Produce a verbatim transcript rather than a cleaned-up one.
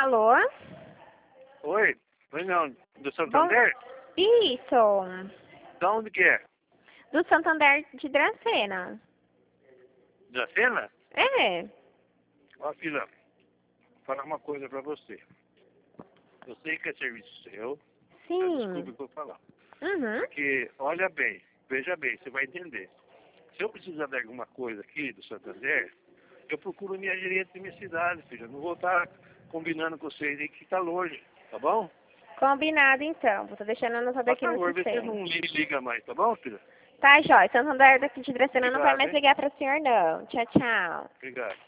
Alô? Oi? Oi, não. Do Santander? Bom... Isso. Da onde que é? Do Santander de Dracena. Dracena? É. Ó, filha, vou falar uma coisa pra você. Eu sei que é serviço seu, mas Sim. desculpe o que eu vou falar. Uhum. Porque, olha bem, veja bem, você vai entender. Se eu precisar de alguma coisa aqui do Santander, eu procuro minha gerente de minha cidade, filha. Eu não vou estar combinando com vocês aí que tá longe, tá bom? Combinado, então. Vou estar deixando anotado Por aqui no favor, vê se você sistema. não li- liga mais, tá bom, filha? Tá, jóia. Santander daqui de Dracena não vai Obrigado, mais hein? ligar para o senhor, não. Tchau, tchau. Obrigado.